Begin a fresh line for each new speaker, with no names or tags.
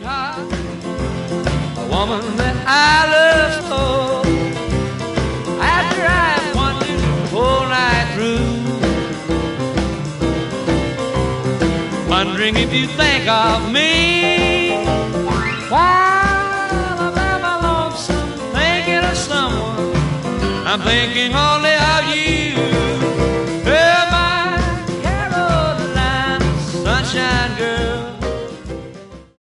sweetheart, a woman that I love so. After I've wanted the whole night through, wondering if you think of me while I'm ever lonesome, thinking of someone. I'm thinking all day